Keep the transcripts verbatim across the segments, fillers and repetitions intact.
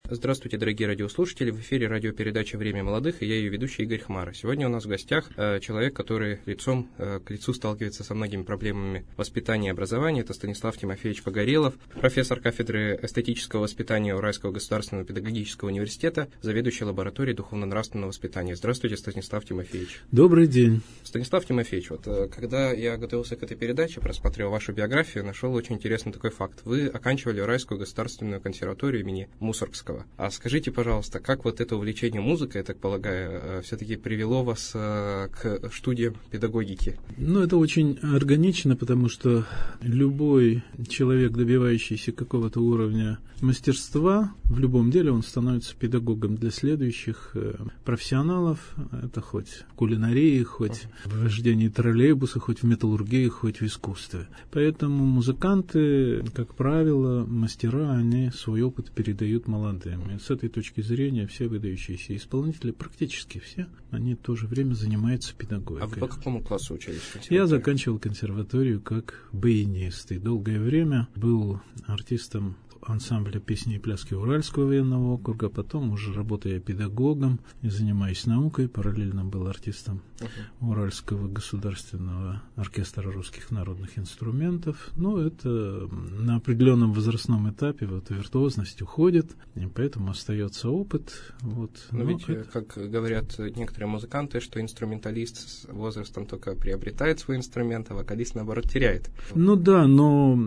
Здравствуйте, дорогие радиослушатели. В эфире радиопередача «Время молодых» и я ее ведущий Игорь Хмара. Сегодня у нас в гостях э, человек, который лицом э, к лицу сталкивается со многими проблемами воспитания и образования. Это Станислав Тимофеевич Погорелов, профессор кафедры эстетического воспитания Уральского государственного педагогического университета, заведующий лабораторией духовно-нравственного воспитания. Здравствуйте, Станислав Тимофеевич. Добрый день. Станислав Тимофеевич, вот э, когда я готовился к этой передаче, просмотрел вашу биографию, нашел очень интересный такой факт. Вы оканчивали Уральскую государственную консерваторию имени Мусоргского. А скажите, пожалуйста, как вот это увлечение музыкой, я так полагаю, все-таки привело вас к студиям педагогики? Ну, это очень органично, потому что любой человек, добивающийся какого-то уровня мастерства, в любом деле он становится педагогом для следующих профессионалов. Это хоть в кулинарии, хоть в вождении троллейбуса, хоть в металлургии, хоть в искусстве. Поэтому музыканты, как правило, мастера, они свой опыт передают молодым. И с этой точки зрения все выдающиеся исполнители, практически все, они в то же время занимаются педагогикой. А вы по какому классу учились? Я заканчивал консерваторию как баянист и долгое время был артистом ансамбля песни и пляски Уральского военного округа, потом уже работая педагогом и занимаясь наукой, параллельно был артистом uh-huh. Уральского государственного оркестра русских народных инструментов. Но это на определенном возрастном этапе вот виртуозность уходит, и поэтому остается опыт. Вот. Но, Но ведь, это... как говорят некоторые музыканты, что инструменталист с возрастом только приобретает свой инструмент, а вокалист, наоборот, теряет. Ну да, но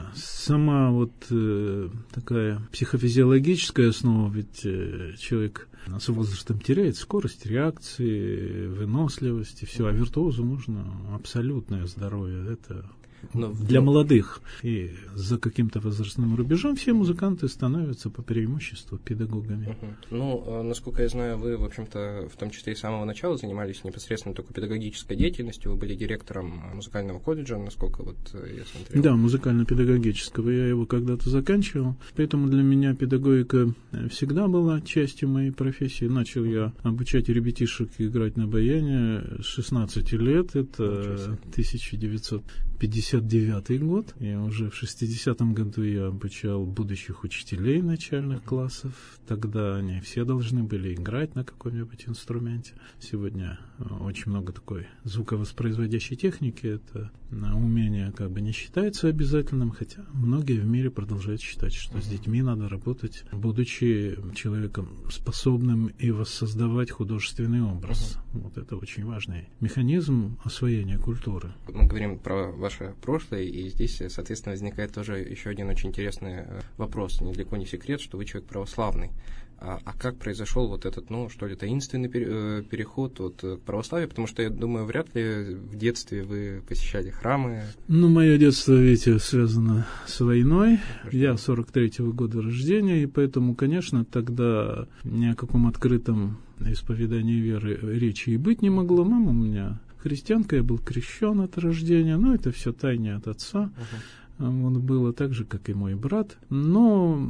сама вот такая психофизиологическая основа, ведь человек с возрастом теряет скорость реакции, выносливость и все, а виртуозу нужно абсолютное здоровье. Это Но, для но... молодых. И за каким-то возрастным рубежом все музыканты становятся по преимуществу педагогами. Uh-huh. Ну, насколько я знаю, вы, в общем-то, в том числе и с самого начала занимались непосредственно только педагогической деятельностью. Вы были директором музыкального колледжа, насколько вот я смотрел. Да, музыкально-педагогического. Я его когда-то заканчивал. Поэтому для меня педагогика всегда была частью моей профессии. Начал я обучать ребятишек играть на баяне с шестнадцати лет. Это тысяча девятьсот пятьдесят девятый год, и уже в шестидесятом году я обучал будущих учителей начальных классов. Тогда они все должны были играть на каком-нибудь инструменте. Сегодня очень много такой звуковоспроизводящей техники. Это умение как бы не считается обязательным, хотя многие в мире продолжают считать, что uh-huh. с детьми надо работать, будучи человеком способным и воссоздавать художественный образ. Uh-huh. Вот это очень важный механизм освоения культуры. Мы говорим про ваше прошлое, и здесь, соответственно, возникает тоже еще один очень интересный вопрос. Недалеко не секрет, что вы человек православный. А, а как произошел вот этот, ну, что ли, таинственный переход вот, к православию? Потому что, я думаю, вряд ли в детстве вы посещали храмы. Ну, мое детство, видите, связано с войной. Хорошо. Я сорок третьего года рождения, и поэтому, конечно, тогда ни о каком открытом исповедании веры речи и быть не могло. Мама у меня христианка, я был крещен от рождения, но это все тайне от отца. Uh-huh. Вот было так же, как и мой брат. Но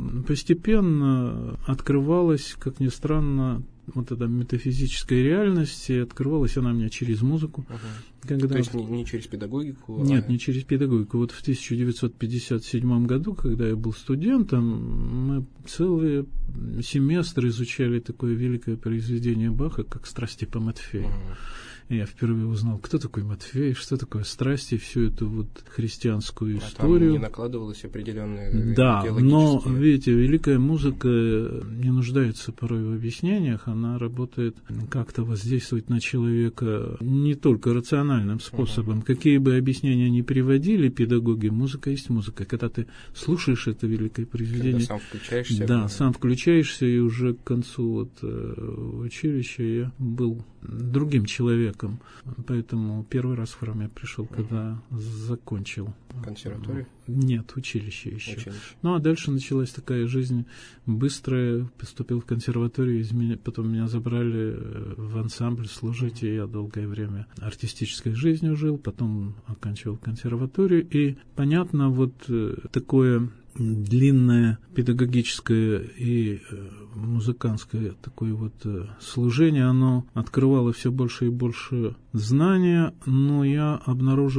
постепенно открывалась, как ни странно, вот эта метафизическая реальность, и открывалась она мне через музыку. Uh-huh. Когда... То есть не, не через педагогику? Нет, а... не через педагогику. Вот в тысяча девятьсот пятьдесят седьмом году, когда я был студентом, мы целые семестры изучали такое великое произведение Баха, как «Страсти по Матфею». Uh-huh. Я впервые узнал, кто такой Матфей, что такое страсти, всю эту вот христианскую историю. А там не накладывалось определенные Да, но, видите, великая музыка не нуждается порой в объяснениях, она работает как-то воздействовать на человека не только рациональным способом. Uh-huh. Какие бы объяснения ни приводили педагоги, музыка есть музыка. Когда ты слушаешь это великое произведение... Когда сам включаешься. Да, сам включаешься, и уже к концу вот, училища я был другим человеком. Поэтому первый раз в храм я пришел, uh-huh. когда закончил. Консерваторию? Нет, училище еще. Училище. Ну, а дальше началась такая жизнь быстрая. Поступил в консерваторию, из меня, потом меня забрали в ансамбль служить, uh-huh. и я долгое время артистической жизнью жил, потом оканчивал консерваторию. И, понятно, вот такое длинное педагогическое и музыкантское такое вот служение, оно открывало все больше и больше знания, но я обнаружил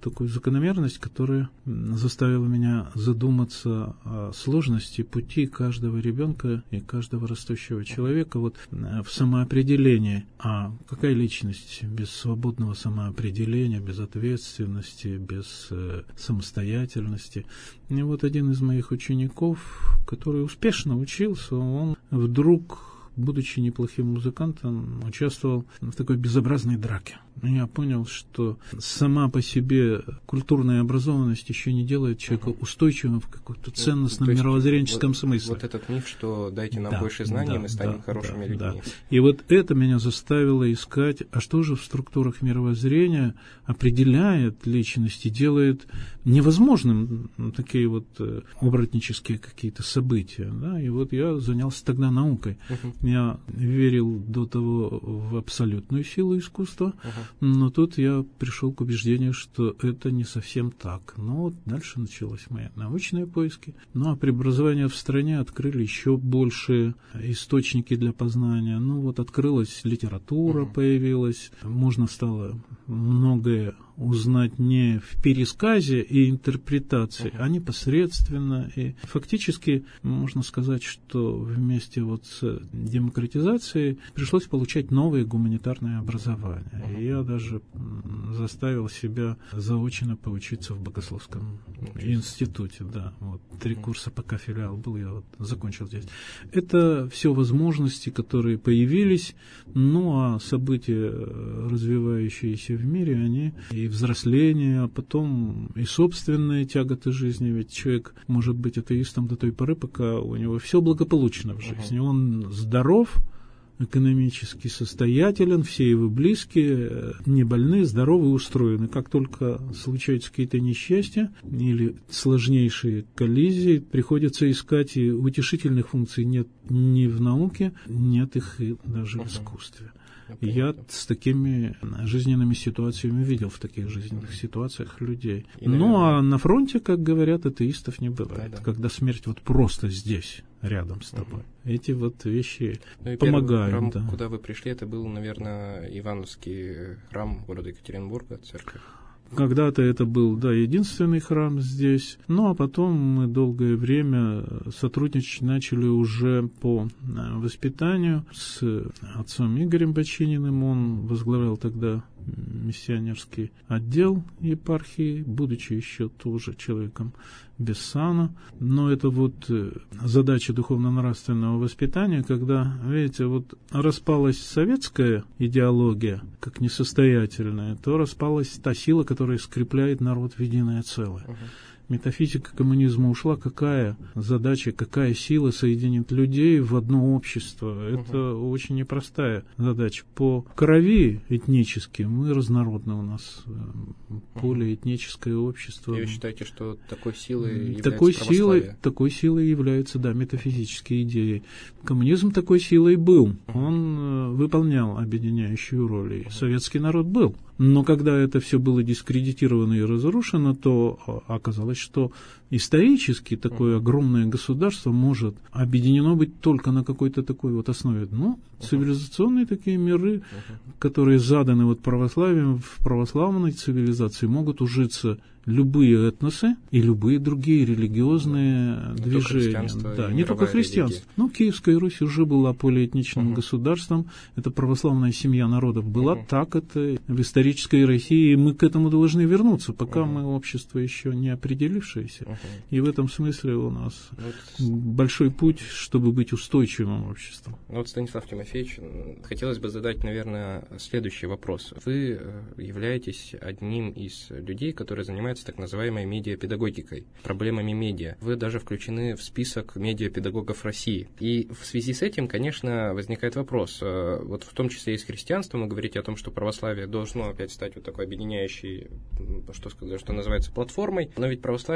такую закономерность, которая заставила меня задуматься о сложности пути каждого ребенка и каждого растущего человека вот в самоопределении. А какая личность без свободного самоопределения, без ответственности, без э, самостоятельности? И вот один из моих учеников, который успешно учился, он вдруг, будучи неплохим музыкантом, участвовал в такой безобразной драке. Я понял, что сама по себе культурная образованность еще не делает человека uh-huh. устойчивым в каком-то ценностном, ну, мировоззренческом вот, смысле. Вот этот миф, что дайте нам да, больше знаний, да, мы станем да, хорошими да, людьми. Да. И вот это меня заставило искать, а что же в структурах мировоззрения определяет личность и делает невозможным такие вот оборотнические какие-то события. Да? И вот я занялся тогда наукой. Uh-huh. Я верил до того в абсолютную силу искусства, uh-huh. но тут я пришел к убеждению, что это не совсем так. Но вот дальше началась моя научные поиски. Ну, а преобразования в стране открыли еще больше источники для познания. Ну, вот открылась литература, uh-huh. появилась. Можно стало многое узнать не в пересказе и интерпретации, uh-huh. а непосредственно. И фактически можно сказать, что вместе вот с демократизацией пришлось получать новое гуманитарное образование. Uh-huh. И я даже заставил себя заочно поучиться в Богословском uh-huh. институте. Да, вот, три uh-huh. курса, пока филиал был, я вот закончил здесь. Это все возможности, которые появились, ну а события, развивающиеся в мире, они и взросление, а потом и собственные тяготы жизни. Ведь человек может быть атеистом до той поры, пока у него все благополучно в жизни. Uh-huh. Он здоров, экономически состоятелен, все его близкие не больны, здоровы, устроены. Как только случаются какие-то несчастья или сложнейшие коллизии, приходится искать, и утешительных функций нет ни в науке, нет их и даже uh-huh. в искусстве. И я с такими жизненными ситуациями видел в таких жизненных ситуациях людей. И, наверное... Ну, а на фронте, как говорят, атеистов не бывает. Да, да. Когда смерть вот просто здесь, рядом с тобой. Угу. Эти вот вещи ну, помогают. Храм, да. куда вы пришли, это был, наверное, Ивановский храм города Екатеринбурга, церковь. Когда-то это был, да, единственный храм здесь. Ну, а потом мы долгое время сотрудничать начали уже по воспитанию с отцом Игорем Бочининым. Он возглавлял тогда миссионерский отдел епархии, будучи еще тоже человеком без сана. Но это вот задача духовно-нравственного воспитания, когда, видите, вот распалась советская идеология, как несостоятельная, то распалась та сила, которая скрепляет народ в единое целое. Uh-huh. Метафизика коммунизма ушла, какая задача, какая сила соединит людей в одно общество. Это uh-huh. очень непростая задача. По крови этнически мы разнородны, у нас uh-huh. полиэтническое общество. И вы считаете, что такой силой является такой православие? Силой, такой силой является, да, метафизические идеи. Коммунизм такой силой был. Uh-huh. Он э, выполнял объединяющую роль. И uh-huh. советский народ был. Но когда это все было дискредитировано и разрушено, то оказалось, что исторически такое uh-huh. огромное государство может объединено быть только на какой-то такой вот основе. Ну, uh-huh. цивилизационные такие миры, uh-huh. которые заданы вот православием, в православной цивилизации могут ужиться любые этносы и любые другие религиозные не движения. Только да, не только христианство. Религия. Ну, Киевская Русь уже была полиэтничным uh-huh. государством. Это православная семья народов была. Uh-huh. Так это в исторической России. И мы к этому должны вернуться, пока uh-huh. мы общество еще не определившееся. Uh-huh. И в этом смысле у нас вот большой путь, чтобы быть устойчивым обществом. Вот, Станислав Тимофеевич, хотелось бы задать, наверное, следующий вопрос. Вы являетесь одним из людей, которые занимаются так называемой медиапедагогикой, проблемами медиа. Вы даже включены в список медиапедагогов России. И в связи с этим, конечно, возникает вопрос. Вот в том числе и с христианством вы говорите о том, что православие должно опять стать вот такой объединяющей, что сказать, что называется, платформой. Но ведь православие и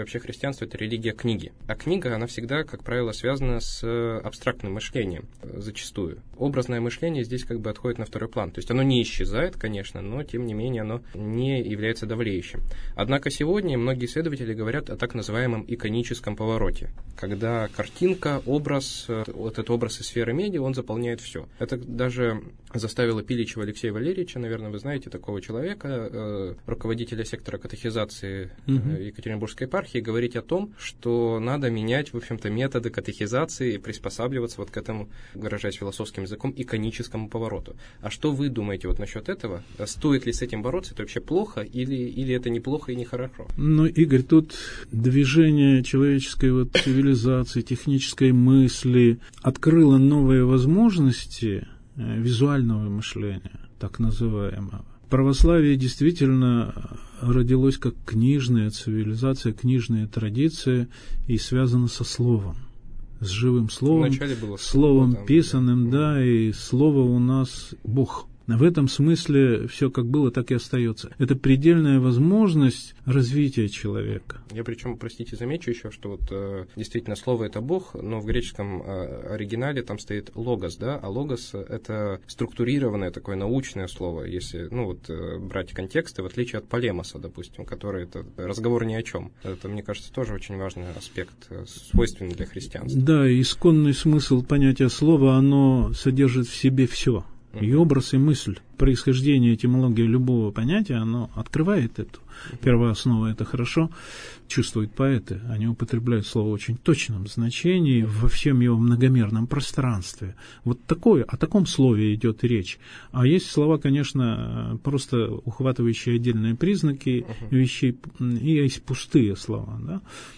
вообще христианство – это религия книги. А книга, она всегда, как правило, связана с абстрактным мышлением, зачастую. Образное мышление здесь как бы отходит на второй план. То есть оно не исчезает, конечно, но, тем не менее, оно не является давлеющим. Однако сегодня многие исследователи говорят о так называемом иконическом повороте, когда картинка, образ, вот этот образ из сферы медиа, он заполняет все. Это даже заставило Пиличева Алексея Валерьевича, наверное, вы знаете такого человека, э, руководителя сектора катехизации э, Екатеринбургской епархии, говорить о том, что надо менять, в общем-то, методы катехизации и приспосабливаться вот к этому, выражаясь философским языком, иконическому повороту. А что вы думаете вот насчет этого? Стоит ли с этим бороться? Это вообще плохо или, или это неплохо и нехорошо? Ну, Игорь, тут движение человеческой вот цивилизации, технической мысли открыло новые возможности визуального мышления, так называемого. Православие действительно родилось как книжная цивилизация, книжная традиция и связано со словом, с живым словом, было словом слово, писанным, да. да, и слово у нас Бог. В этом смысле все как было, так и остается. Это предельная возможность развития человека. Я причем, простите, замечу еще, что вот э, действительно слово это Бог, но в греческом э, оригинале там стоит логос, да, а логос это структурированное такое научное слово, если, ну вот, э, брать контексты, в отличие от полемоса, допустим, который это разговор ни о чем. Это, мне кажется, тоже очень важный аспект, э, свойственный для христианства. Да, исконный смысл понятия слова, оно содержит в себе все. И образ, и мысль, происхождение, этимология любого понятия, оно открывает эту первооснову. Это хорошо чувствуют поэты. Они употребляют слово в очень точном значении во всем его многомерном пространстве. Вот такое, о таком слове идет речь. А есть слова, конечно, просто ухватывающие отдельные признаки вещей, и есть пустые слова, да?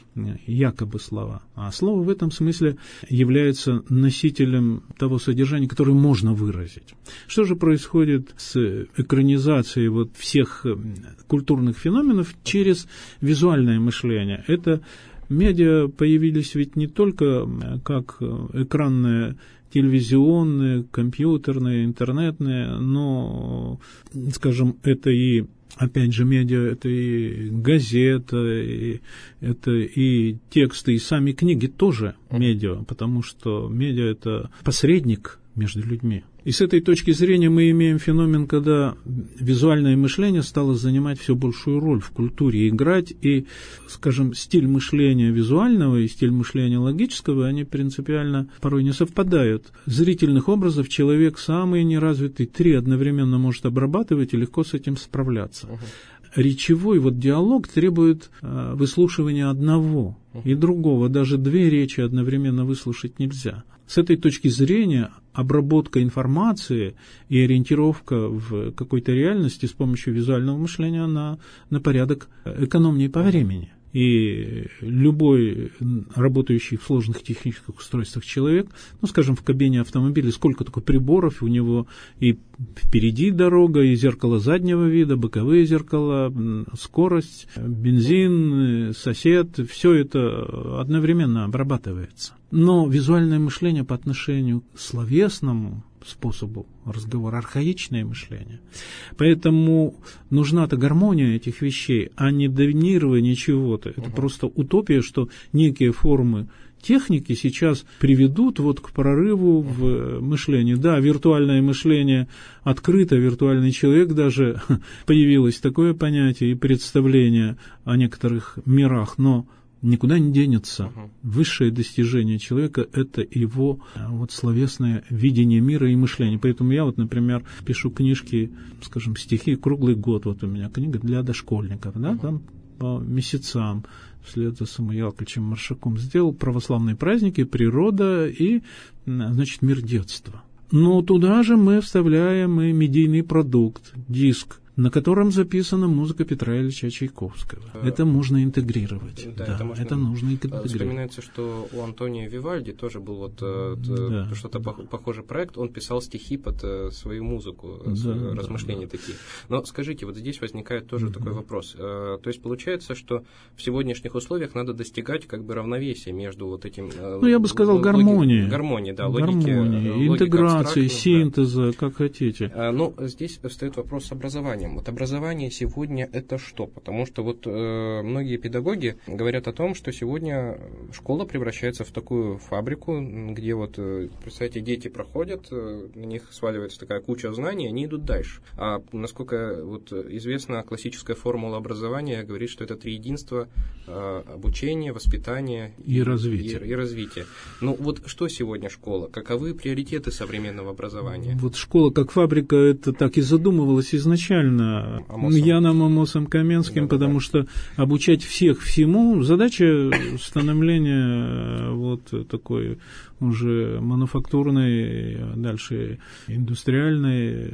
Якобы слова. А слово в этом смысле является носителем того содержания, которое можно выразить. Что же происходит с экранизацией вот всех культурных феноменов через визуальное мышление? Это медиа появились ведь не только как экранные, телевизионные, компьютерные, интернетные, но, скажем, это и опять же, медиа – это и газета, и, это и тексты, и сами книги тоже медиа, потому что медиа – это посредник между людьми. И с этой точки зрения мы имеем феномен, когда визуальное мышление стало занимать все большую роль в культуре, играть, и, скажем, стиль мышления визуального и стиль мышления логического, они принципиально порой не совпадают. Зрительных образов человек самый неразвитый, три одновременно может обрабатывать и легко с этим справляться. Речевой вот диалог требует э, выслушивания одного и другого. Даже две речи одновременно выслушать нельзя. С этой точки зрения обработка информации и ориентировка в какой-то реальности с помощью визуального мышления она на порядок экономнее по времени. И любой работающий в сложных технических устройствах человек, ну, скажем, в кабине автомобиля, сколько только приборов, у него и впереди дорога, и зеркало заднего вида, боковые зеркала, скорость, бензин, сосед, все это одновременно обрабатывается. Но визуальное мышление по отношению к словесному способу разговора, архаичное мышление. Поэтому нужна-то гармония этих вещей, а не доминирование чего-то. Это uh-huh. просто утопия, что некие формы техники сейчас приведут вот к прорыву в мышлении. Да, виртуальное мышление открыто, виртуальный человек даже, появилось такое понятие и представление о некоторых мирах, но никуда не денется. Uh-huh. Высшее достижение человека – это его вот словесное видение мира и мышления. Поэтому я вот, например, пишу книжки, скажем, стихи круглый год. Вот у меня книга для дошкольников, да, uh-huh. там по месяцам вслед за Самуилом Яковлевичем Маршаком сделал православные праздники, природа и, значит, мир детства. Но туда же мы вставляем и медийный продукт, диск, на котором записана музыка Петра Ильича Чайковского. А, это можно интегрировать. Да, да, это, можно, это нужно интегрировать. Вспоминается, что у Антонио Вивальди тоже был вот да. что-то похожий проект. Он писал стихи под свою музыку, да, размышления да, такие. Но скажите, вот здесь возникает тоже mm-hmm. такой вопрос. То есть получается, что в сегодняшних условиях надо достигать как бы равновесия между вот этим... Ну, я бы сказал, гармонии. Гармонии, да, логики. Интеграции, синтеза, как хотите. Ну, здесь встает вопрос образования. образованием. Вот образование сегодня это что? Потому что вот э, многие педагоги говорят о том, что сегодня школа превращается в такую фабрику, где вот, э, представьте, дети проходят, э, на них сваливается такая куча знаний, они идут дальше. А насколько вот известно, классическая формула образования говорит, что это три единства: э, обучение, воспитание и, и развитие. И, и развитие. Ну вот что сегодня школа? Каковы приоритеты современного образования? Вот школа как фабрика, это так и задумывалось изначально Амосом. Яном Амосом Каменским, да, потому да. что обучать всех всему, задача становления вот такой уже мануфактурной, дальше индустриальной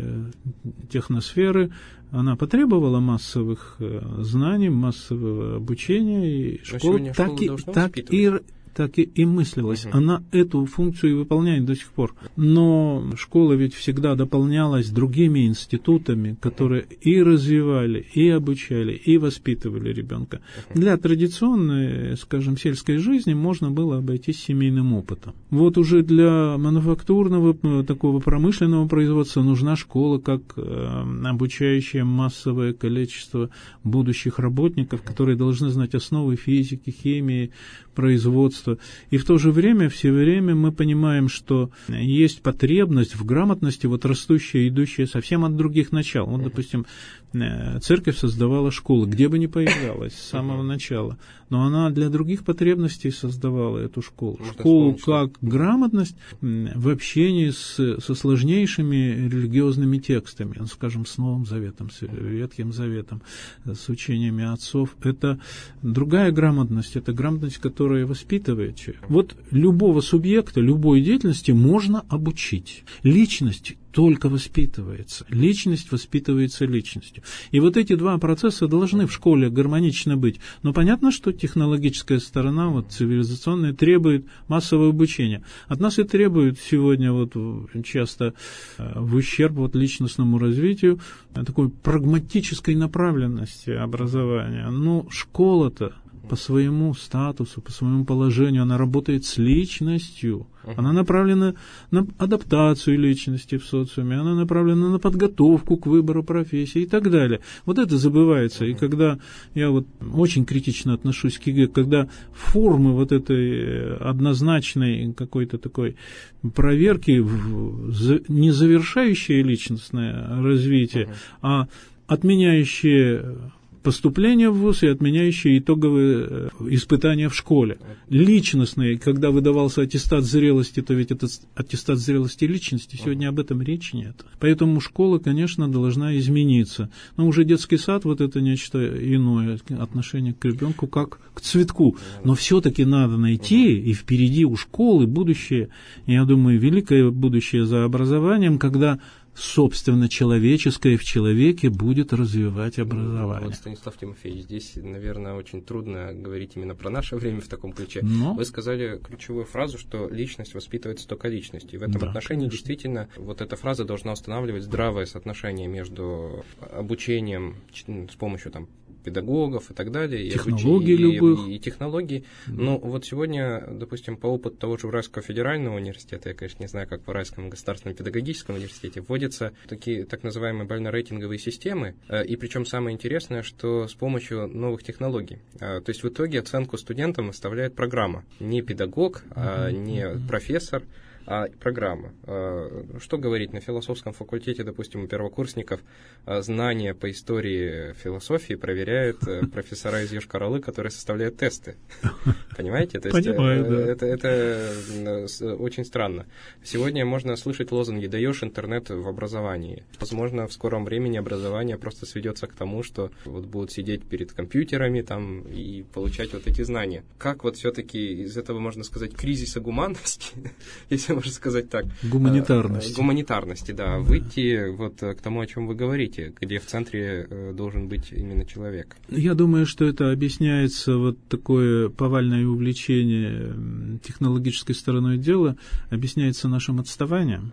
техносферы, она потребовала массовых знаний, массового обучения, и школа так и, так и так и, и мыслилась. Uh-huh. Она эту функцию и выполняет до сих пор. Но школа ведь всегда дополнялась другими институтами, которые uh-huh. и развивали, и обучали, и воспитывали ребенка. Uh-huh. Для традиционной, скажем, сельской жизни можно было обойтись семейным опытом. Вот уже для мануфактурного, такого промышленного производства нужна школа как э, обучающая массовое количество будущих работников, которые должны знать основы физики, химии, производства. И в то же время, все время мы понимаем, что есть потребность в грамотности, вот растущая, идущая совсем от других начал. Вот, допустим, церковь создавала школы, где бы ни появлялась с самого начала, но она для других потребностей создавала эту школу. Можно школу как грамотность в общении с, со сложнейшими религиозными текстами, скажем, с Новым Заветом, с Ветхим Заветом, с учениями отцов. Это другая грамотность, это грамотность, которая воспитывает человека. Вот любого субъекта, любой деятельности можно обучить. Личность только воспитывается. Личность воспитывается личностью. И вот эти два процесса должны в школе гармонично быть. Но понятно, что технологическая сторона, вот, цивилизационная, требует массового обучения. От нас и требует сегодня вот, часто в ущерб вот, личностному развитию такой прагматической направленности образования. Но школа-то по своему статусу, по своему положению, она работает с личностью. Она направлена на адаптацию личности в социуме, она направлена на подготовку к выбору профессии и так далее. Вот это забывается. И когда я вот очень критично отношусь к ЕГЭ, когда формы вот этой однозначной какой-то такой проверки, не завершающие личностное развитие, а отменяющие поступление в вуз и отменяющие итоговые испытания в школе. Личностные, когда выдавался аттестат зрелости, то ведь это аттестат зрелости личности, сегодня об этом речи нет. Поэтому школа, конечно, должна измениться. Но уже детский сад, вот это нечто иное, отношение к ребенку как к цветку. Но все-таки надо найти, и впереди у школы будущее, я думаю, великое будущее за образованием, когда собственно, человеческое в человеке будет развивать образование. Вот, Станислав Тимофеевич, здесь, наверное, очень трудно говорить именно про наше время в таком ключе. Но... Вы сказали ключевую фразу, что личность воспитывается только личностью. И в этом да, отношении конечно. Действительно вот эта фраза должна устанавливать здравое соотношение между обучением с помощью там, педагогов и так далее, технологий и, любых. И, и технологий. Да. Но вот сегодня, допустим, по опыту того же Уральского федерального университета, я, конечно, не знаю, как в Уральском государственном педагогическом университете, вводятся такие так называемые больно-рейтинговые системы, и причем самое интересное, что с помощью новых технологий. То есть в итоге оценку студентам выставляет программа. Не педагог, а не профессор, а программа. Что говорить, на философском факультете, допустим, у первокурсников знания по истории философии проверяют профессора из Йошкар-Олы, которые составляют тесты. Понимаете? То есть Понимаю, да. это, это очень странно. Сегодня можно слышать лозунги «даешь интернет в образовании». Возможно, в скором времени образование просто сведется к тому, что вот будут сидеть перед компьютерами там, и получать вот эти знания. Как вот все-таки из этого, можно сказать, кризиса гуманности, если можно сказать так. Гуманитарности. Гуманитарности, да. Выйти вот к тому, о чем вы говорите, где в центре должен быть именно человек. Я думаю, что это объясняется вот такое повальное увлечение технологической стороной дела, объясняется нашим отставанием. Угу.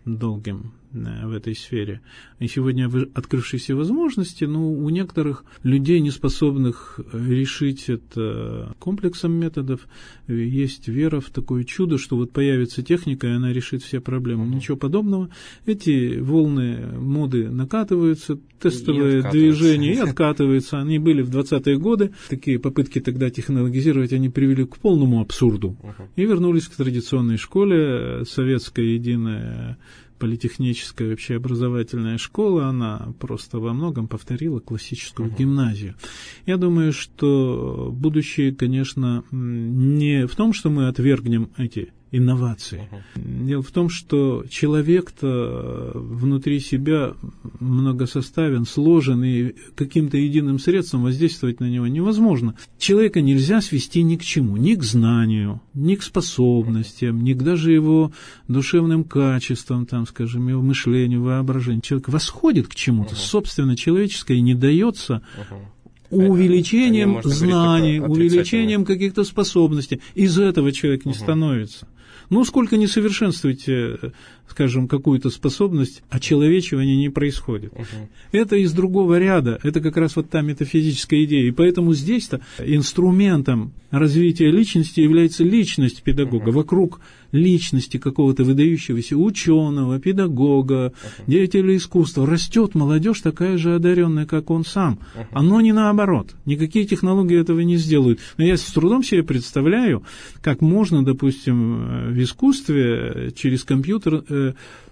долгим в этой сфере. И сегодня открывшиеся возможности, ну, у некоторых людей, не способных решить это комплексом методов, есть вера в такое чудо, что вот появится техника, и она решит все проблемы. Ничего подобного. Эти волны моды накатываются, тестовые и движения, и откатываются. Они были в двадцатые годы. Такие попытки тогда технологизировать, они привели к полному абсурду. И вернулись к традиционной школе. Советская единая политехническая общеобразовательная школа, она просто во многом повторила классическую uh-huh. гимназию. Я думаю, что будущее, конечно, не в том, что мы отвергнем эти инновации. Uh-huh. Дело в том, что человек-то внутри себя многосоставен, сложен, и каким-то единым средством воздействовать на него невозможно. Человека нельзя свести ни к чему, ни к знанию, ни к способностям, ни к даже его душевным качествам, там, скажем, его мышлению, воображению. Человек восходит к чему-то, uh-huh. собственно, человеческое, и не дается uh-huh. увеличением знаний, увеличением каких-то способностей. Из этого человек не uh-huh. становится. Ну, сколько не совершенствуете, скажем, какую-то способность, очеловечивание не происходит. Uh-huh. Это из другого ряда, это как раз вот та метафизическая идея. И поэтому здесь-то инструментом развития личности является личность педагога. Uh-huh. Вокруг личности какого-то выдающегося ученого, педагога, uh-huh. деятеля искусства растет молодежь такая же одаренная, как он сам. Uh-huh. Оно не наоборот. Никакие технологии этого не сделают. Но я с трудом себе представляю, как можно, допустим, в искусстве через компьютер э,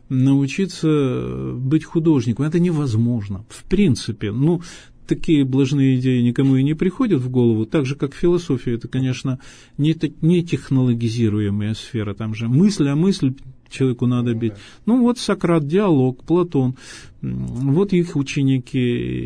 научиться быть художником. Это невозможно. В принципе. Ну, такие блажные идеи никому и не приходят в голову, так же, как философия. Это, конечно, не, не технологизируемая сфера. Там же мысль, а мысль человеку надо бить. Ну, вот Сократ, диалог, Платон, вот их ученики.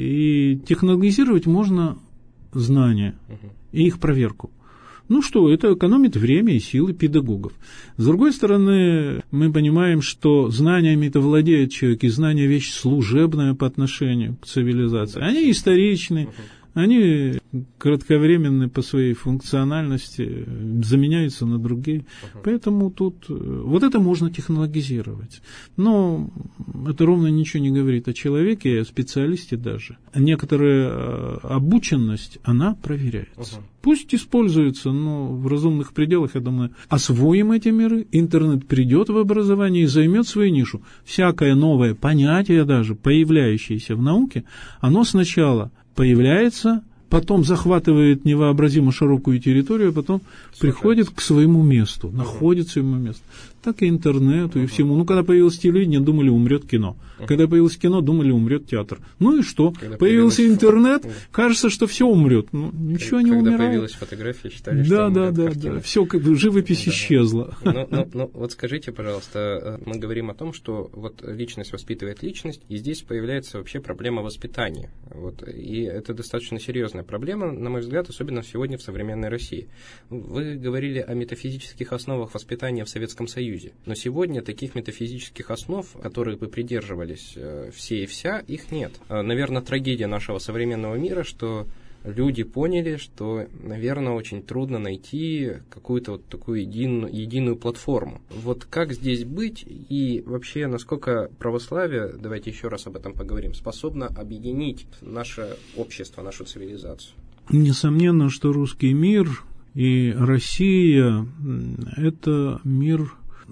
И технологизировать можно знания и их проверку. Ну что, это экономит время и силы педагогов. С другой стороны, мы понимаем, что знаниями-то владеет человек, и знания – вещь служебная по отношению к цивилизации. Они историчны, они кратковременны по своей функциональности, заменяются на другие. Uh-huh. Поэтому тут вот это можно технологизировать. Но это ровно ничего не говорит о человеке, о специалисте даже. Некоторая обученность, она проверяется. Uh-huh. Пусть используется, но в разумных пределах, я думаю, освоим эти миры, интернет придет в образование и займет свою нишу. Всякое новое понятие даже, появляющееся в науке, оно сначала появляется, потом захватывает невообразимо широкую территорию, а потом Слушается. приходит к своему месту, uh-huh. находит своему месту. Так и интернету, uh-huh. и всему. Ну, когда появилось телевидение, думали, умрет кино. Uh-huh. Когда появилось кино, думали, умрет театр. Ну и что? Когда появился интернет, фото... кажется, что все умрет. Ну, ничего когда не умирает. Когда появилась фотография, считали, да, что да, умрет да, картина. Да, все как бы живопись да, исчезла. Ну, ну, ну, вот скажите, пожалуйста, мы говорим о том, что вот личность воспитывает личность, и здесь появляется вообще проблема воспитания. Вот, и это достаточно серьезная проблема, на мой взгляд, особенно сегодня в современной России. Вы говорили о метафизических основах воспитания в Советском Союзе, но сегодня таких метафизических основ, которых бы придерживались все и вся, их нет. Наверное, трагедия нашего современного мира, что люди поняли, что, наверное, очень трудно найти какую-то вот такую единую, единую платформу. Вот как здесь быть и вообще, насколько православие, давайте еще раз об этом поговорим, способно объединить наше общество, нашу цивилизацию? Несомненно, что русский мир и Россия – это мир,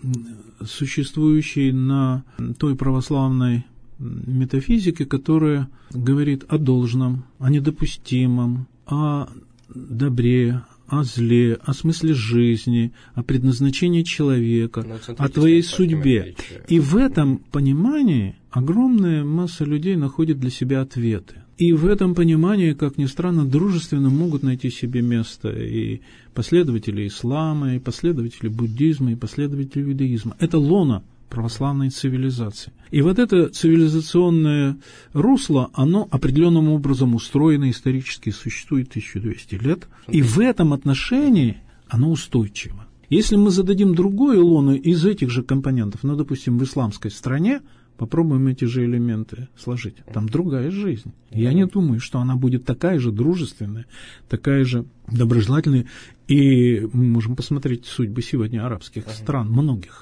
существующий на той православной метафизике, которая говорит о должном, о недопустимом, о добре, о зле, о смысле жизни, о предназначении человека, о твоей судьбе. И в этом понимании огромная масса людей находит для себя ответы. И в этом понимании, как ни странно, дружественно могут найти себе место и последователи ислама, и последователи буддизма, и последователи иудаизма. Это лона православной цивилизации. И вот это цивилизационное русло, оно определенным образом устроено исторически, существует тысячу двести лет, и в этом отношении оно устойчиво. Если мы зададим другое лоно из этих же компонентов, ну, допустим, в исламской стране, попробуем эти же элементы сложить. Там другая жизнь. Я не думаю, что она будет такая же дружественная, такая же доброжелательная. И мы можем посмотреть судьбы сегодня арабских стран, многих.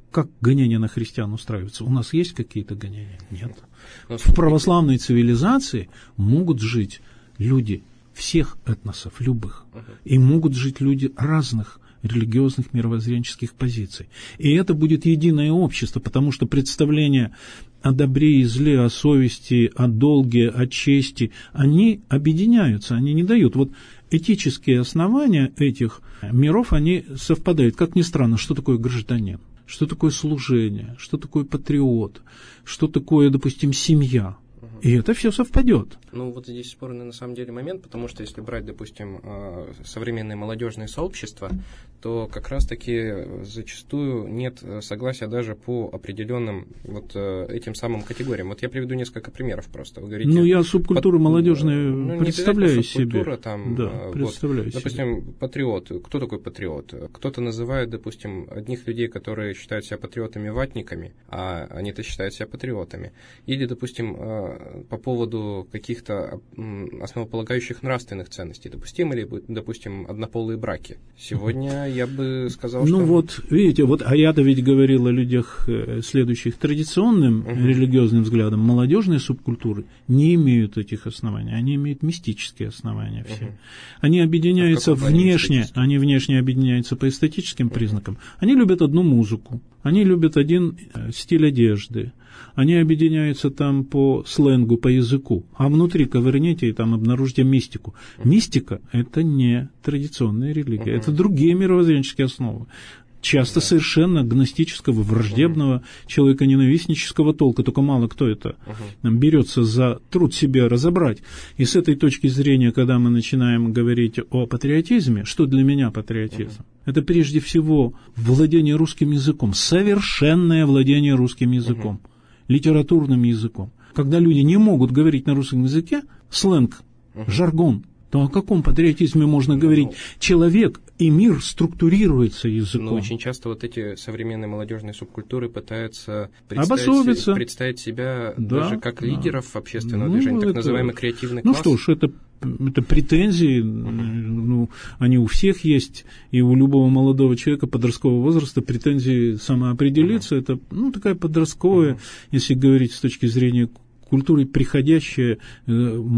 как гонения на христиан устраиваются? У нас есть какие-то гонения? Нет. В православной цивилизации могут жить люди всех этносов, любых. И могут жить люди разных религиозных мировоззренческих позиций. И это будет единое общество, потому что представления о добре и зле, о совести, о долге, о чести, они объединяются, они не дают. Вот этические основания этих миров, они совпадают. Как ни странно, что такое гражданин, что такое служение, что такое патриот, что такое, допустим, семья. И это все совпадет. Ну, вот здесь спорный на самом деле момент, потому что если брать, допустим, современные молодежные сообщества, то как раз-таки зачастую нет согласия даже по определенным вот этим самым категориям. Вот я приведу несколько примеров просто. Вы говорите, ну, я субкультуры под... молодежные ну, представляю себе. Там, да, вот, представляю допустим, себе. Патриот. Кто такой патриот? Кто-то называет, допустим, одних людей, которые считают себя патриотами-ватниками, а они-то считают себя патриотами. Или, допустим, по поводу каких-то основополагающих нравственных ценностей. Допустимы ли, допустим, однополые браки? Сегодня я бы сказал, что... Ну вот, видите, вот, а я-то ведь говорил о людях, следующих традиционным uh-huh. религиозным взглядом. Молодежные субкультуры не имеют этих оснований, они имеют мистические основания все. Uh-huh. Они объединяются а внешне, они внешне объединяются по эстетическим uh-huh. признакам. Они любят одну музыку, они любят один стиль одежды. Они объединяются там по сленгу, по языку, а внутри ковырните и там обнаружите мистику. Мистика – это не традиционная религия, uh-huh. это другие мировоззренческие основы. Часто да. совершенно гностического, враждебного, uh-huh. человеконенавистнического толка, только мало кто это uh-huh. берется за труд себе разобрать. И с этой точки зрения, когда мы начинаем говорить о патриотизме, что для меня патриотизм? Uh-huh. Это прежде всего владение русским языком, совершенное владение русским языком. Uh-huh. литературным языком. Когда люди не могут говорить на русском языке, сленг, uh-huh. жаргон, то о каком патриотизме можно uh-huh. говорить? Человек и мир структурируется языком. Но очень часто вот эти современные молодежные субкультуры пытаются представить, представить себя да, даже как да. лидеров общественного ну, движения, так это... называемый креативный ну класс. Ну что ж, это, это претензии, uh-huh. ну, они у всех есть, и у любого молодого человека подросткового возраста претензии самоопределиться, uh-huh. это ну, такая подростковая, uh-huh. если говорить с точки зрения культуры, приходящая э,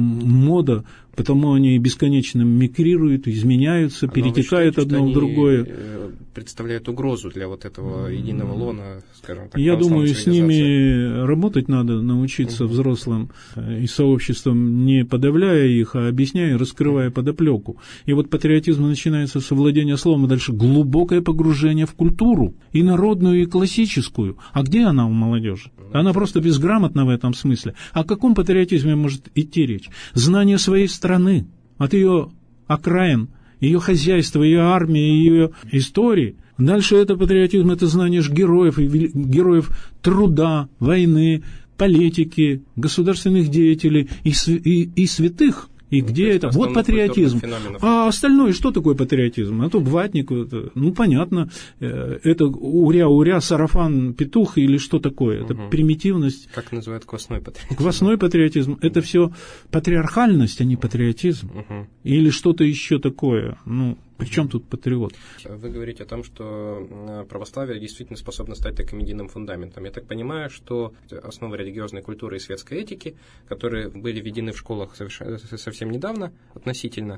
мода, потому они бесконечно мигрируют, изменяются, но перетекают считаете, одно в другое. Представляют угрозу для вот этого единого лона, скажем так. Я думаю, с ними работать надо, научиться uh-huh. взрослым и сообществам, не подавляя их, а объясняя, раскрывая uh-huh. подоплеку. И вот патриотизм начинается с овладения словом, и дальше глубокое погружение в культуру, и народную, и классическую. А где она у молодежи? Uh-huh. Она просто безграмотна в этом смысле. О каком патриотизме может идти речь? Знание своей страны, от ее окраин, ее хозяйства, ее армии, ее истории. Дальше это патриотизм, это знание же героев, героев труда, войны, политики, государственных деятелей и, и, и святых. И ну, где это? Вот патриотизм. А остальное, что такое патриотизм? А то ватник, это, ну, понятно, это уря-уря, сарафан, петух или что такое? Это угу. примитивность. Как называют квасной патриотизм? Квасной патриотизм. Это все патриархальность, а не патриотизм. Угу. Или что-то еще такое. Ну, при чем тут патриот? Вы говорите о том, что православие действительно способно стать таким единым фундаментом. Я так понимаю, что основы религиозной культуры и светской этики, которые были введены в школах совсем недавно, относительно,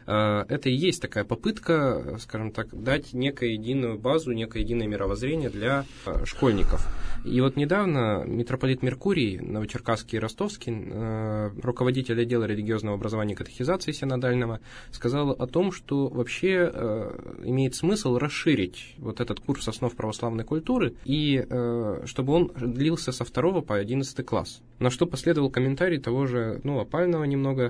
это и есть такая попытка, скажем так, дать некую единую базу, некое единое мировоззрение для школьников. И вот недавно митрополит Меркурий, Новочеркасский и Ростовский, руководитель отдела религиозного образования и катехизации синодального, сказал о том, что вообще имеет смысл расширить вот этот курс основ православной культуры, и чтобы он длился со второго по одиннадцатый класс. На что последовал комментарий того же, ну, опального немного,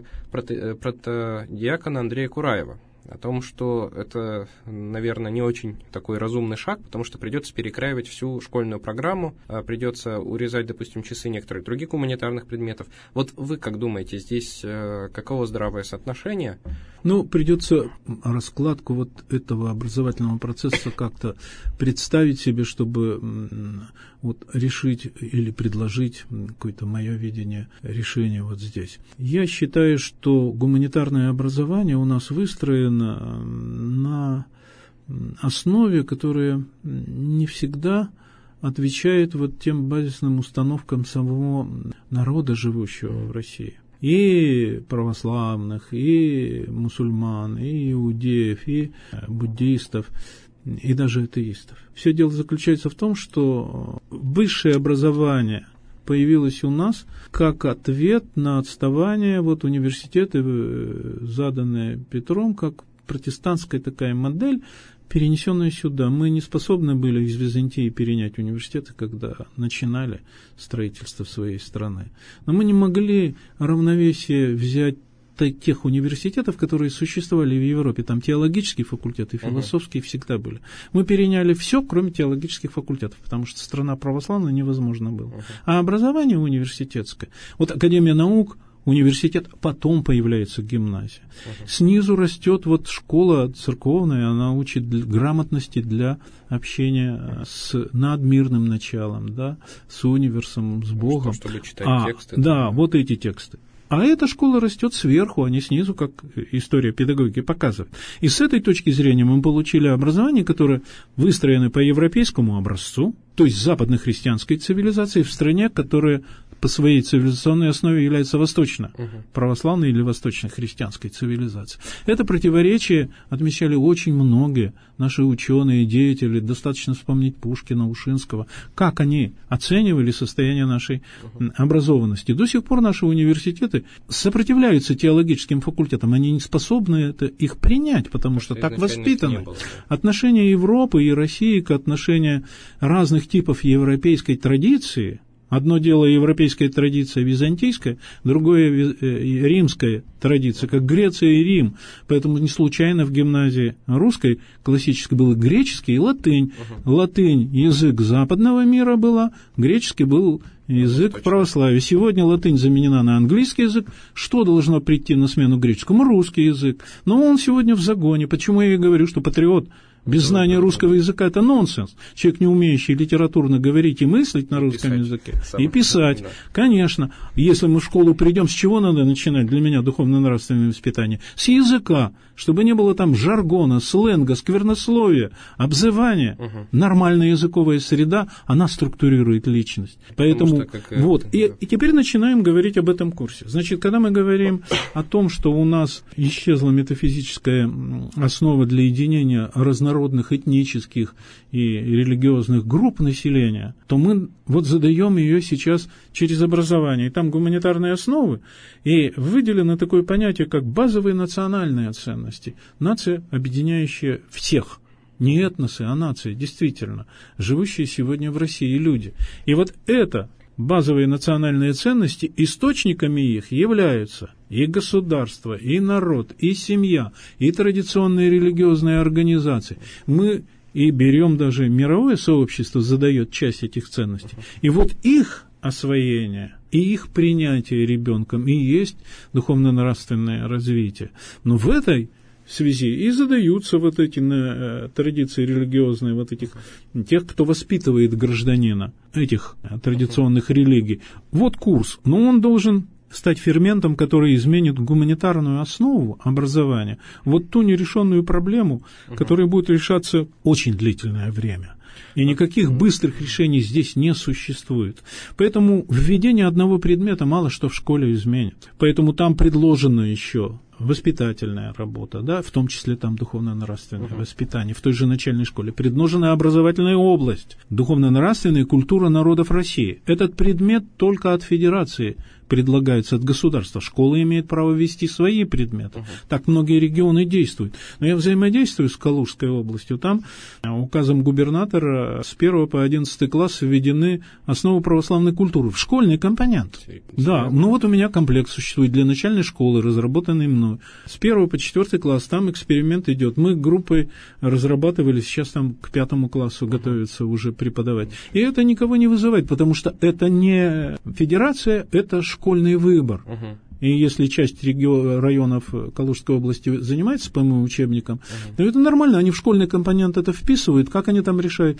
протодиакона Андрея Кураева, о том, что это, наверное, не очень такой разумный шаг, потому что придется перекраивать всю школьную программу, придется урезать, допустим, часы некоторых других гуманитарных предметов. Вот вы как думаете, здесь каково здравое соотношение? Ну, придется раскладку вот этого образовательного процесса как-то представить себе, чтобы вот решить или предложить какое-то мое видение решения вот здесь. Я считаю, что гуманитарное образование у нас выстроено на основе, которая не всегда отвечает вот тем базисным установкам самого народа, живущего в России. И православных, и мусульман, и иудеев, и буддистов, и даже атеистов. Все дело заключается в том, что высшее образование появилось у нас как ответ на отставание вот университеты, заданные Петром, как протестантская такая модель, перенесенная сюда. Мы не способны были из Византии перенять университеты, когда начинали строительство своей страны. Но мы не могли равновесие взять тех университетов, которые существовали в Европе. Там теологические факультеты, философские uh-huh. всегда были. Мы переняли все, кроме теологических факультетов, потому что страна православная невозможно было. Uh-huh. А образование университетское, вот Академия наук, университет, потом появляется гимназия. Uh-huh. Снизу растет вот школа церковная, она учит для грамотности для общения uh-huh. с надмирным началом, да, с универсом, с Богом. Что, чтобы читать а, тексты. Да, вот эти тексты. А эта школа растет сверху, а не снизу, как история педагогики показывает. И с этой точки зрения мы получили образование, которое выстроено по европейскому образцу, то есть западно-христианской цивилизации, в стране, которая по своей цивилизационной основе является восточно-православной или восточно-христианской цивилизацией. Это противоречие отмечали очень многие наши ученые, деятели, достаточно вспомнить Пушкина, Ушинского, как они оценивали состояние нашей образованности. До сих пор наши университеты сопротивляются теологическим факультетам, они не способны это, их принять, потому что, что так воспитаны. Отношение Европы и России к отношению разных типов европейской традиции. Одно дело европейская традиция византийская, другое римская традиция, как Греция и Рим. Поэтому не случайно в гимназии русской классической был греческий и латынь. Uh-huh. Латынь – язык западного мира была, греческий был язык православия. Сегодня латынь заменена на английский язык. Что должно прийти на смену греческому? Русский язык. Но он сегодня в загоне. Почему я и говорю, что патриот без знания русского языка – это нонсенс. Человек, не умеющий литературно говорить и мыслить на русском писать. языке, Самое и писать. Да. Конечно. Если мы в школу придем, с чего надо начинать для меня духовно-нравственное воспитание? С языка, чтобы не было там жаргона, сленга, сквернословия, обзывания. Угу. Нормальная языковая среда, она структурирует личность. Поэтому, что, как, вот, да. и, и теперь начинаем говорить об этом курсе. Значит, когда мы говорим о том, что у нас исчезла метафизическая основа для единения разнородных народных, этнических и религиозных групп населения, то мы вот задаем ее сейчас через образование. И там гуманитарные основы, и выделено такое понятие, как базовые национальные ценности. Нация, объединяющая всех. Не этносы, а нации, действительно, живущие сегодня в России люди. И вот это базовые национальные ценности, источниками их являются и государство, и народ, и семья, и традиционные религиозные организации. Мы и берем даже мировое сообщество, задает часть этих ценностей. И вот их освоение и их принятие ребенком и есть духовно-нравственное развитие. Но в этой в связи и задаются вот эти на, традиции религиозные, вот этих, тех, кто воспитывает гражданина, этих традиционных религий. Вот курс, но он должен стать ферментом, который изменит гуманитарную основу образования, вот ту нерешенную проблему, которая будет решаться очень длительное время. И никаких быстрых решений здесь не существует. Поэтому введение одного предмета мало что в школе изменит. Поэтому там предложено еще воспитательная работа, да, в том числе там духовно-нравственное uh-huh. воспитание, в той же начальной школе. Предложена образовательная область, духовно-нравственная культура народов России. Этот предмет только от федерации предлагается, от государства. Школа имеет право вести свои предметы. Uh-huh. Так многие регионы действуют. Но я взаимодействую с Калужской областью. Там указом губернатора с первого по одиннадцатый класс введены основы православной культуры в школьный компонент. Серьезно? Да, ну вот у меня комплект существует для начальной школы, разработанный мной. С первого по четвертый класс там эксперимент идет. Мы группой разрабатывали, сейчас там к пятому классу uh-huh. готовятся уже преподавать. И это никого не вызывает, потому что это не федерация, это школьный выбор. Uh-huh. И если часть регион, районов Калужской области занимается по моим учебникам, uh-huh. то это нормально, они в школьный компонент это вписывают, как они там решают,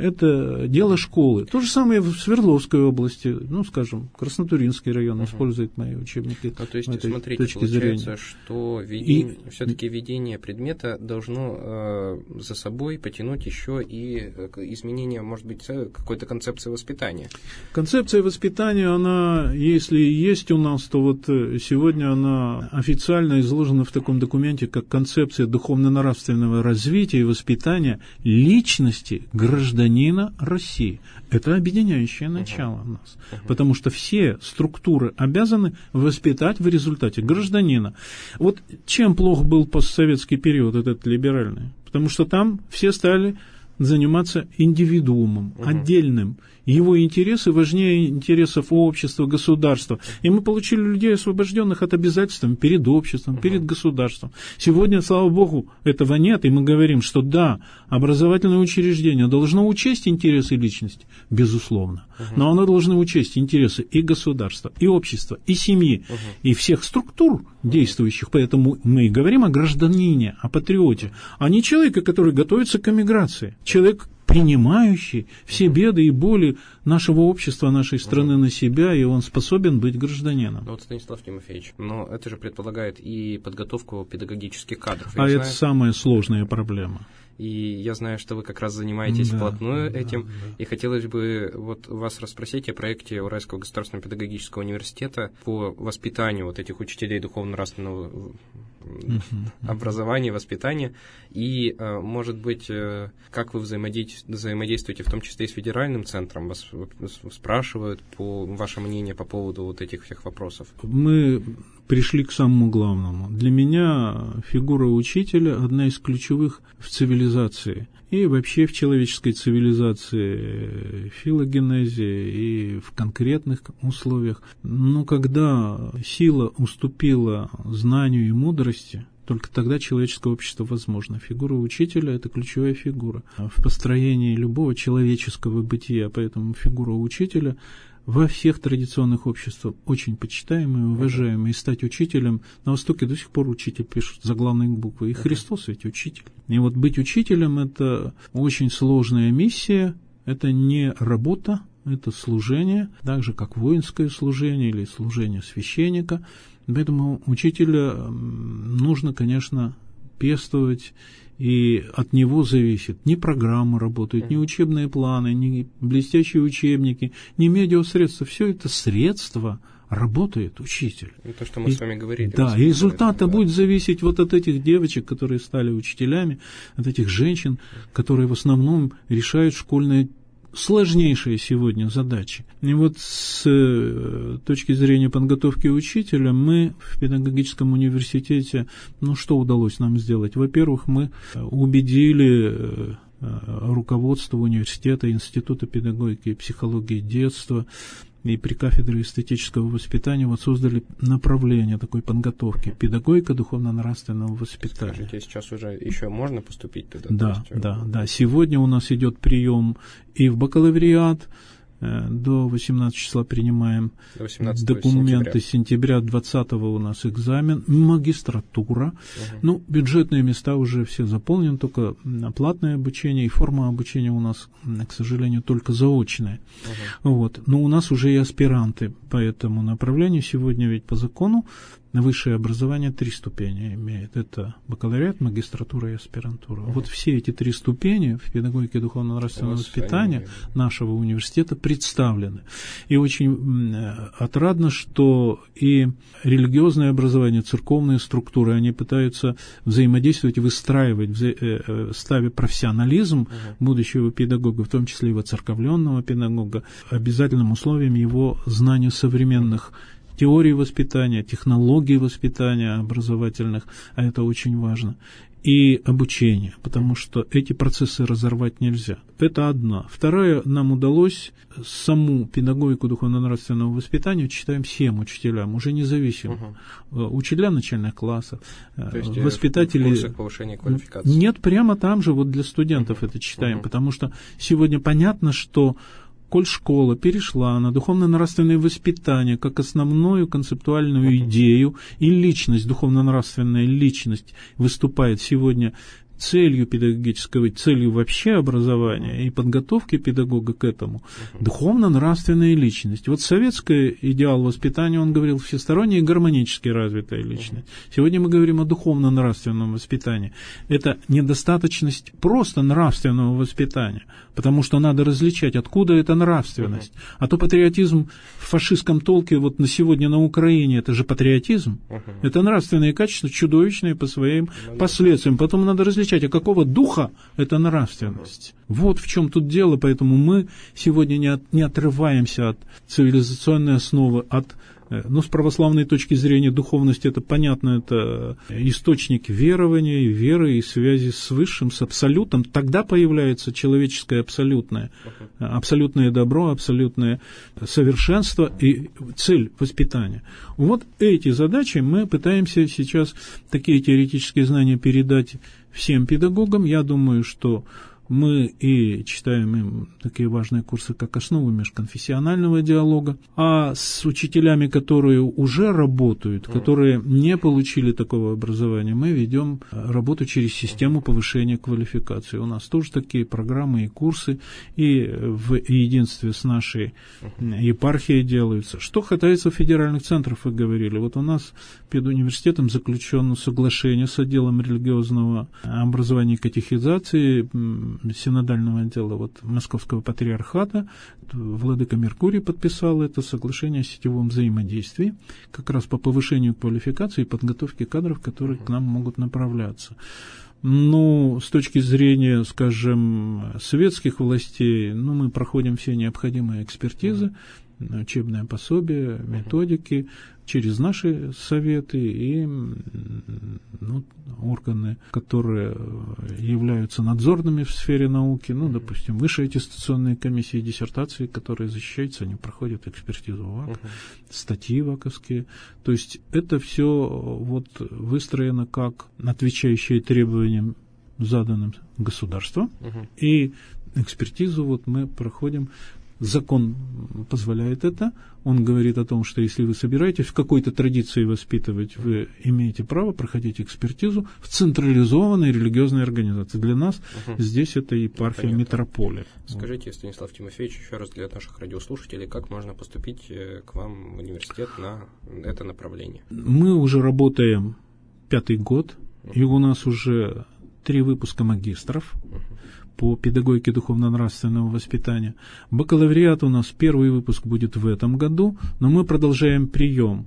это дело школы. То же самое в Свердловской области, ну, скажем, Краснотуринский район uh-huh. использует мои учебники. Ну, то есть, смотрите, получается, зрения. Что ведение, и, все-таки введение предмета должно э, за собой потянуть еще и изменение, может быть, какой-то концепции воспитания. Концепция воспитания, она, если есть у нас, то вот сегодня она официально изложена в таком документе, как концепция духовно-нравственного развития и воспитания личности гражданина России. Это объединяющее начало у нас, uh-huh. потому что все структуры обязаны воспитать в результате гражданина. Вот чем плох был постсоветский период этот либеральный? Потому что там все стали заниматься индивидуумом, uh-huh. отдельным. Его интересы важнее интересов общества, государства. И мы получили людей, освобожденных от обязательств перед обществом, uh-huh. перед государством. Сегодня, слава богу, этого нет, и мы говорим, что да, образовательное учреждение должно учесть интересы личности, безусловно, uh-huh. но оно должно учесть интересы и государства, и общества, и семьи, uh-huh. и всех структур действующих. Поэтому мы и говорим о гражданине, о патриоте, а не человеке, который готовится к эмиграции. Человек, принимающий все беды и боли нашего общества, нашей страны на себя, и он способен быть гражданином. Ну вот, Станислав Тимофеевич, но это же предполагает и подготовку педагогических кадров. Я а знаю, это самая сложная проблема. И я знаю, что вы как раз занимаетесь да, вплотную да, этим, да. и хотелось бы вот вас расспросить о проекте Уральского государственного педагогического университета по воспитанию вот этих учителей духовно-нравственного uh-huh. образования, воспитания, и, может быть, как вы взаимодействуете, в том числе и с федеральным центром, вас спрашивают по ваше мнение по поводу вот этих всех вопросов. Мы пришли к самому главному. Для меня фигура учителя одна из ключевых в цивилизации. И вообще в человеческой цивилизации, филогенезе и в конкретных условиях. Но когда сила уступила знанию и мудрости, только тогда человеческое общество возможно. Фигура учителя – это ключевая фигура в построении любого человеческого бытия. Поэтому фигура учителя во всех традиционных обществах очень почитаемый, уважаемый. И стать учителем, на Востоке до сих пор учитель пишут заглавные буквы. И Христос ведь учитель. И вот быть учителем – это очень сложная миссия, это не работа, это служение, так же, как воинское служение или служение священника. Поэтому учителя нужно, конечно, пестовать, и от него зависит ни программы работают, ни учебные планы, ни блестящие учебники, ни медиасредства. Все это средства работает учитель. То, что мы и, с вами говорили. Да, и результат да. будет зависеть вот от этих девочек, которые стали учителями, от этих женщин, которые в основном решают школьные сложнейшие сегодня задачи. И вот с точки зрения подготовки учителя мы в педагогическом университете, ну что удалось нам сделать? Во-первых, мы убедили руководство университета, Института педагогики и психологии детства и при кафедре эстетического воспитания вот создали направление такой подготовки педагогика духовно-нравственного воспитания. Скажите, сейчас уже еще можно поступить туда? Да, есть, да, да. Сегодня у нас идет прием и в бакалавриат. До восемнадцатого числа принимаем документы, сентября двадцатого у нас экзамен, магистратура. Угу. Ну, бюджетные места уже все заполнены, только платное обучение и форма обучения у нас, к сожалению, только заочная. Угу. Вот. Но у нас уже и аспиранты по этому направлению. Сегодня ведь по закону высшее образование три ступени имеет. Это бакалавриат, магистратура и аспирантура. Uh-huh. Вот все эти три ступени в педагогике духовно-нравственного воспитания они... нашего университета представлены. И очень отрадно, что и религиозное образование, церковные структуры, они пытаются взаимодействовать и выстраивать, вза... ставя профессионализм uh-huh. будущего педагога, в том числе и воцерковленного педагога, обязательным условием его знания современных теории воспитания, технологий воспитания образовательных, а это очень важно, и обучение, потому что эти процессы разорвать нельзя. Это одна. Вторая, нам удалось саму педагогику духовно-нравственного воспитания читаем всем учителям, уже независимо. Угу. Учителя начальных классов, воспитатели... В курсах повышения квалификации? Нет, прямо там же вот для студентов угу. это читаем, угу. потому что сегодня понятно, что коль школа перешла на духовно-нравственное воспитание как основную концептуальную идею, и личность, духовно-нравственная личность выступает сегодня целью педагогического, целью вообще образования и подготовки педагога к этому, духовно-нравственная личность. Вот советский идеал воспитания, он говорил, всесторонне и гармонически развитая личность. Сегодня мы говорим о духовно-нравственном воспитании. Это недостаточность просто нравственного воспитания, потому что надо различать, откуда эта нравственность. А то патриотизм в фашистском толке вот на сегодня на Украине, это же патриотизм. Это нравственные качества, чудовищные по своим последствиям. Потом надо различать, а какого духа эта нравственность. Вот в чем тут дело, поэтому мы сегодня не, от, не отрываемся от цивилизационной основы, от, ну, с православной точки зрения духовность, это понятно, это источник верования, и веры, и связи с Высшим, с Абсолютом. Тогда появляется человеческое абсолютное, абсолютное добро, абсолютное совершенство и цель воспитания. Вот эти задачи мы пытаемся сейчас, такие теоретические знания передать всем педагогам. Я думаю, что мы и читаем им такие важные курсы, как «Основы межконфессионального диалога», а с учителями, которые уже работают, которые не получили такого образования, мы ведем работу через систему повышения квалификации. У нас тоже такие программы и курсы, и в единстве с нашей епархией делаются. Что касается федеральных центров, вы говорили, вот у нас педуниверситетом заключено соглашение с отделом религиозного образования и катехизации синодального отдела вот, Московского патриархата. Владыка Меркурий подписал это соглашение о сетевом взаимодействии как раз по повышению квалификации и подготовке кадров, которые к нам могут направляться. Ну, с точки зрения, скажем, советских властей, ну, мы проходим все необходимые экспертизы, учебное пособие, методики через наши советы и, ну, органы, которые являются надзорными в сфере науки, ну, допустим, высшие аттестационные комиссии диссертации, которые защищаются, они проходят экспертизу ВАК, uh-huh. статьи ваковские. То есть это все вот выстроено как отвечающее требованиям, заданным государством, uh-huh. и экспертизу вот мы проходим. Закон позволяет это. Он говорит о том, что если вы собираетесь в какой-то традиции воспитывать, вы имеете право проходить экспертизу в централизованной религиозной организации. Для нас угу. здесь это епархия, понятно. Метрополия. Скажите, Станислав Тимофеевич, еще раз для наших радиослушателей, как можно поступить к вам в университет на это направление? Мы уже работаем пятый год, угу. и у нас уже три выпуска магистров. Угу. по педагогике духовно-нравственного воспитания. Бакалавриат у нас первый выпуск будет в этом году, но мы продолжаем прием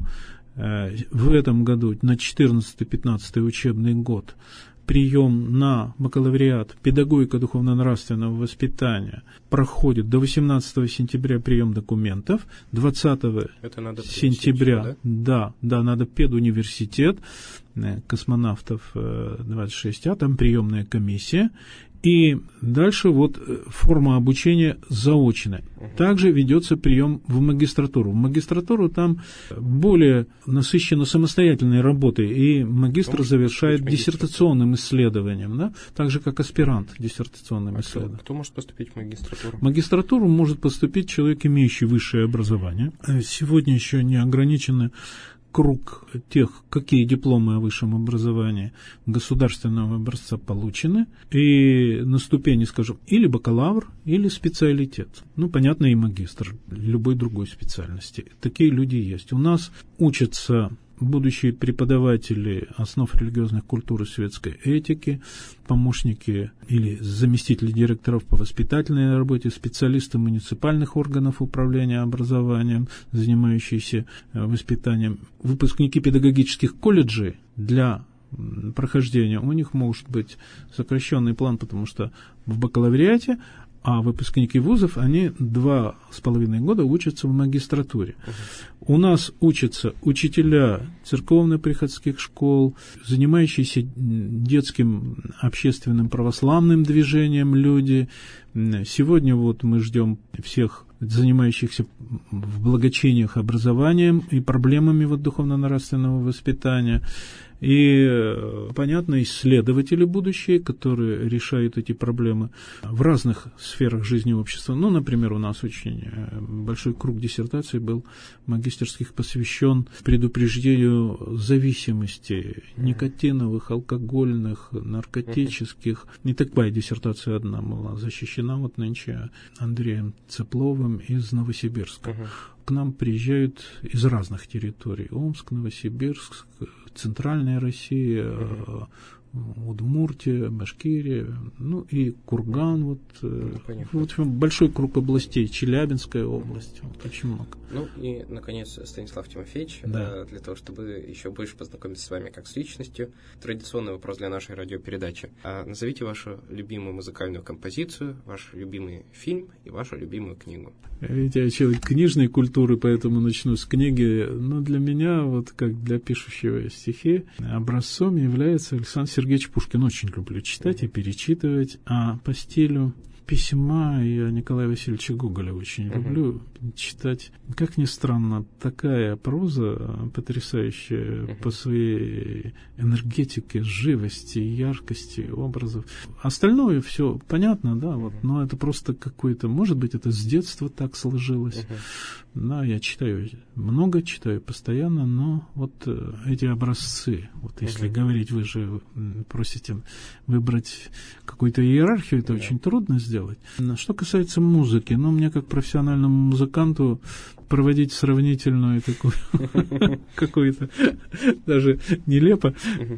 в этом году на четырнадцатый-пятнадцатый учебный год. Прием на бакалавриат педагогика духовно-нравственного воспитания проходит до восемнадцатого сентября прием документов, двадцатого сентября, да? да, да, надо педуниверситет, космонавтов двадцать шесть А, там приемная комиссия. И дальше вот форма обучения заочная. Также ведется прием в магистратуру. В магистратуру там более насыщена самостоятельной работой, и магистр кто завершает диссертационным исследованием, да? Так же, как аспирант диссертационным а исследованием. Кто, кто может поступить в магистратуру? В магистратуру может поступить человек, имеющий высшее образование. Сегодня еще не ограничено круг тех, какие дипломы о высшем образовании государственного образца получены, и на ступени, скажем, или бакалавр, или специалитет. Ну, понятно, и магистр любой другой специальности. Такие люди есть. У нас учатся будущие преподаватели основ религиозных культур и светской этики, помощники или заместители директоров по воспитательной работе, специалисты муниципальных органов управления образованием, занимающиеся воспитанием, выпускники педагогических колледжей. Для прохождения у них может быть сокращенный план, потому что в бакалавриате, а выпускники вузов, они два с половиной года учатся в магистратуре. Uh-huh. У нас учатся учителя церковно-приходских школ, занимающиеся детским общественным православным движением люди. Сегодня вот мы ждем всех занимающихся в благочиниях образованием и проблемами вот духовно-нравственного воспитания. И, понятно, исследователи будущие, которые решают эти проблемы в разных сферах жизни общества. Ну, например, у нас очень большой круг диссертаций был магистерских посвящен предупреждению зависимости никотиновых, алкогольных, наркотических. Не такая диссертация одна была защищена вот нынче Андреем Цепловым из Новосибирска. К нам приезжают из разных территорий. Омск, Новосибирск, Центральная Россия, uh-huh. Удмуртия, Башкирия, ну и Курган, вот, ну, вот большой круг областей, Челябинская область, вот, очень много. Ну и, наконец, Станислав Тимофеевич, да. Для того, чтобы еще больше познакомиться с вами как с личностью, традиционный вопрос для нашей радиопередачи. А назовите вашу любимую музыкальную композицию, ваш любимый фильм и вашу любимую книгу. Ведь я человек книжной культуры, поэтому начну с книги. Но для меня, вот как для пишущего стихи, образцом является Александр Сергеевич Пушкин. Очень люблю читать и перечитывать. А по стилю письма я Николая Васильевича Гоголя очень uh-huh. люблю читать. Как ни странно, такая проза потрясающая uh-huh. по своей энергетике, живости, яркости образов. Остальное все понятно, да, вот, но это просто какое-то, может быть, это с детства так сложилось. Uh-huh. Да, я читаю, много читаю постоянно, но вот эти образцы, вот uh-huh. если говорить, вы же просите выбрать какую-то иерархию, это uh-huh. очень трудно сделать. Что касается музыки, ну, мне как профессиональному музыканту проводить сравнительную такую какую-то даже нелепо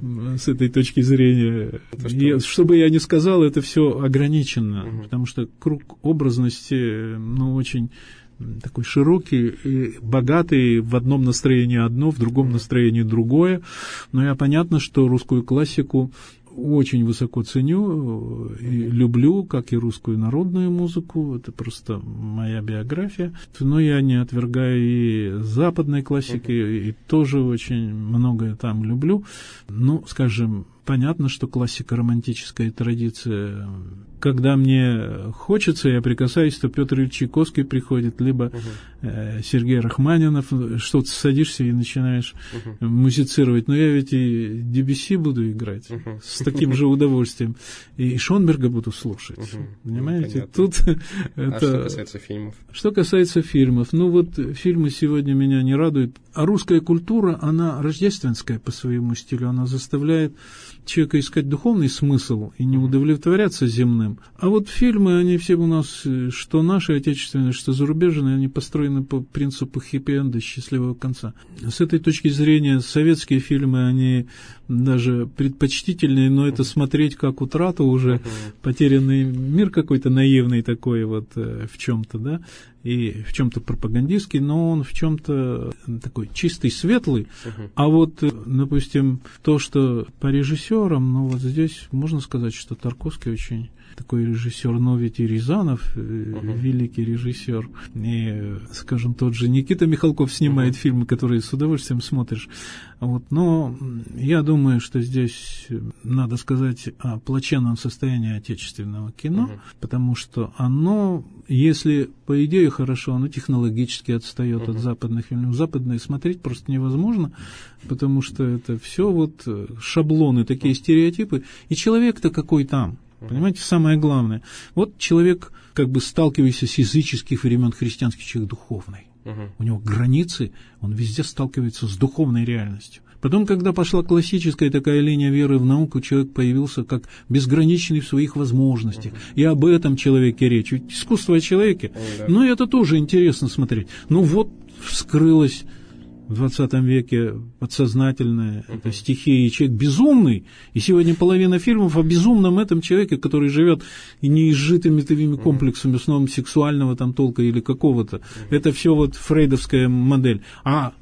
с этой точки зрения. Я, чтобы я не сказал, это все ограничено, потому что круг образности, ну, очень такой широкий и богатый, в одном настроении одно, в другом настроении другое. Но я понятно, что русскую классику очень высоко ценю и люблю, как и русскую народную музыку. Это просто моя биография. Но я не отвергаю и западной классики, uh-huh. и тоже очень многое там люблю. Ну, скажем, понятно, что классика, романтическая традиция. Когда мне хочется, я прикасаюсь, то Петр Ильич Чайковский приходит, либо uh-huh. э, Сергей Рахманинов, что-то садишься и начинаешь uh-huh. музицировать. Но я ведь и Дебюсси буду играть uh-huh. с таким же удовольствием. И Шонберга буду слушать. Uh-huh. Понимаете? Ну, тут а это... что касается фильмов? Что касается фильмов, ну вот фильмы сегодня меня не радуют. А русская культура, она рождественская по своему стилю, она заставляет человека искать духовный смысл и не удовлетворяться земным. А вот фильмы, они все у нас, что наши отечественные, что зарубежные, они построены по принципу хэппи-энда, счастливого конца. С этой точки зрения советские фильмы, они даже предпочтительные, но это смотреть как утрату уже, потерянный мир какой-то наивный такой вот в чем-то, да, и в чем-то пропагандистский, но он в чем-то такой чистый, светлый. Uh-huh. А вот, допустим, то, что по режиссерам, ну вот здесь можно сказать, что Тарковский очень такой режиссер, но ведь и Рязанов, uh-huh. великий режиссер, и, скажем, тот же Никита Михалков снимает uh-huh. фильмы, которые с удовольствием смотришь. Вот, но я думаю, что здесь надо сказать о плачевном состоянии отечественного кино, uh-huh. потому что оно, если по идее хорошо, оно технологически отстает uh-huh. от западных фильмов. Западные смотреть просто невозможно, потому что это все вот шаблоны, такие uh-huh. стереотипы. И человек-то какой там? Понимаете, самое главное. Вот человек, как бы сталкиваясь с языческих времен христианских, человек духовный. Uh-huh. У него границы, он везде сталкивается с духовной реальностью. Потом, когда пошла классическая такая линия веры в науку, человек появился как безграничный в своих возможностях. Uh-huh. И об этом человеке речь. Ведь искусство о человеке. Uh-huh. Ну, это тоже интересно смотреть. Ну, вот вскрылось в двадцатом веке подсознательное, uh-huh. это стихия, и человек безумный. И сегодня половина фильмов о безумном этом человеке, который живет и неизжитыми такими комплексами, в основном сексуального там толка или какого-то. Uh-huh. Это все вот фрейдовская модель. А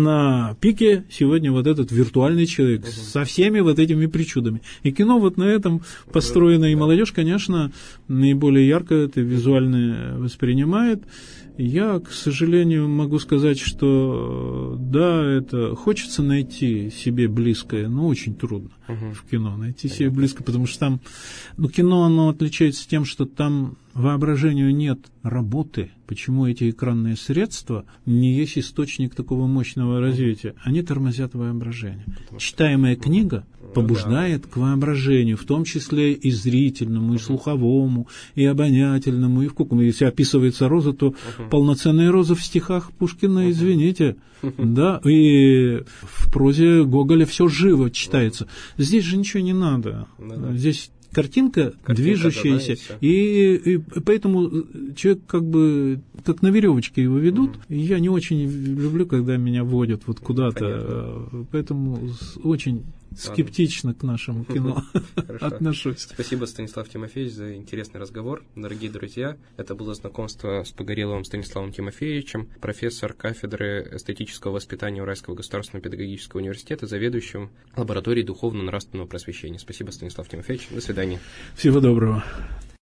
на пике сегодня вот этот виртуальный человек uh-huh. со всеми вот этими причудами. И кино вот на этом построено. Uh-huh. И молодежь, конечно, наиболее ярко это визуально воспринимает. Я, к сожалению, могу сказать, что да, это хочется найти себе близкое, но очень трудно угу. в кино найти Понятно. себе близкое, потому что там, ну, кино, оно отличается тем, что там воображению нет работы. Почему эти экранные средства не есть источник такого мощного развития? Они тормозят воображение. Читаемая книга побуждает к воображению, в том числе и зрительному, и слуховому, и обонятельному, и вкусному. Если описывается роза, то полноценная роза в стихах Пушкина, извините. Да, и в прозе Гоголя все живо читается. Здесь же ничего не надо. Здесь картинка, картинка движущаяся, да, да, и, и, и поэтому человек как бы как на веревочке его ведут. Угу. Я не очень люблю, когда меня водят вот куда-то, Понятно. Поэтому очень скептично Ладно. к нашему кино отношусь. Спасибо, Станислав Тимофеевич, за интересный разговор. Дорогие друзья, это было знакомство с Погореловым Станиславом Тимофеевичем, профессор кафедры эстетического воспитания Уральского государственного педагогического университета, заведующим лабораторией духовно-нравственного просвещения. Спасибо, Станислав Тимофеевич. До свидания. Всего доброго.